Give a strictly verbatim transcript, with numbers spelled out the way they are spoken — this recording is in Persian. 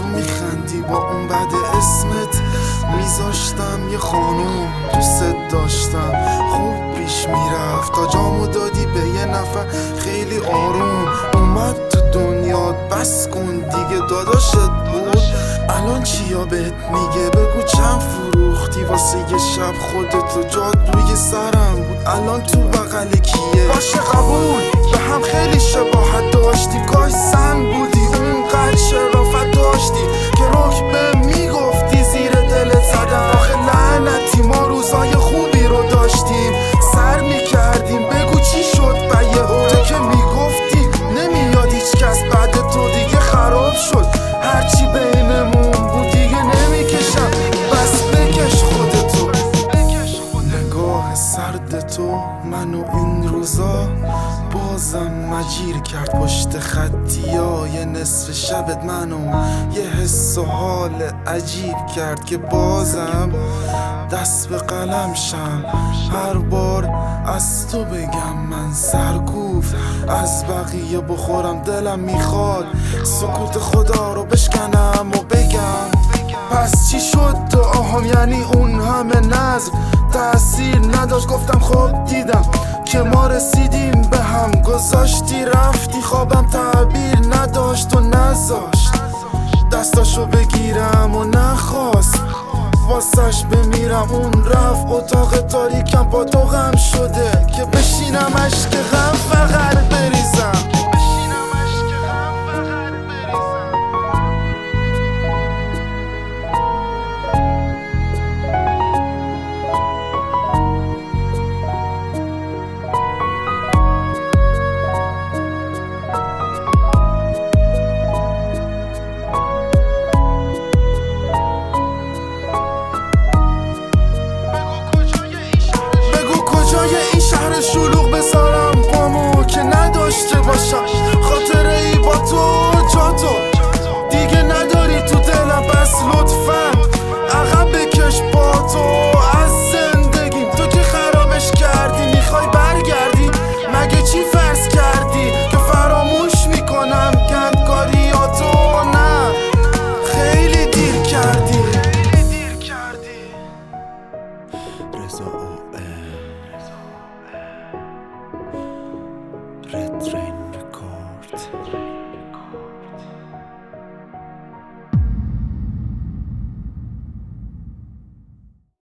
تو میخندی با اون بعد اسمت میذاشتم یه خانوم دوست داشتم خوب پیش میرفت تا جامو دادی به یه نفر خیلی آروم اومد تو دنیا بس کن دیگه داداشت بود الان چیا بهت میگه بگو چند فروختی واسه یه شب خودتو جاد روی سرم بود الان تو بغل کیه باشه قبول به هم خیلی شباهت داشتی کاش زن بودی اونقدر شرافت داشتی که رک به میگفتی زیر دلت زدم آخه لعنتی ما روزای خوبی رو داشتیم سر میکردیم بگو چی شد بیه تو که میگفتی نمیاد هیچ کس بعد تو دیگه خراب شد هرچی بینمون بود دیگه نمیکشم بس بکش خودتو نگاه سرد تو منو این روزا بازم مجیر کرد پشت خطیای نصف شبت منو یه حس و حال عجیب کرد که بازم دست به قلم شم هر بار از تو بگم من سرکوف از بقیه بخورم دلم میخواد سکوت خدا رو بشکنم و بگم پس چی شد دعاهم یعنی اون همه نظر تأثیر نداشت گفتم خب دیدم که ما رسیدیم به هم گذاشتی رفتی خوابم تعبیر نداشت و نذاشت دستاشو بگیرم و نخواست واسش بمیرم اون رفت اتاق تاریکم با تو غم شده که بشینم عشق غم فقط بریزم شلوغ بذارم پامو که نداشته باشم خاطره ای با تو جا تو دیگه نداری تو دلم بس لطفا عقب بکش با تو از زندگیم تو که خرابش کردی میخوای برگردی مگه چی فرض کردی که فراموش میکنم گندکاریاتو نه خیلی دیر کردی رضا